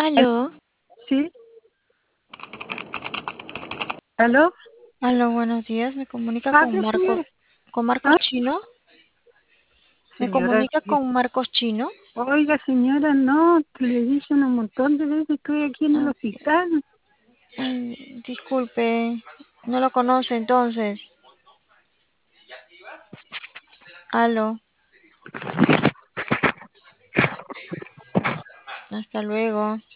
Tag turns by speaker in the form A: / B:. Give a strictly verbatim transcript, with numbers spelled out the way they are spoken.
A: Al-
B: Aló,
A: Sí, aló.
B: aló, buenos días. Me comunica
A: Ah,
B: con
A: Dios
B: Marco,
A: mío.
B: con Marcos
A: Ah,
B: Chino. Me
A: señora,
B: comunica con Marcos Chino.
A: oiga, señora, no, le dije un montón de veces, estoy aquí en el
B: Ah,
A: hospital.
B: ay, disculpe, no lo conoce entonces. Aló, hasta luego.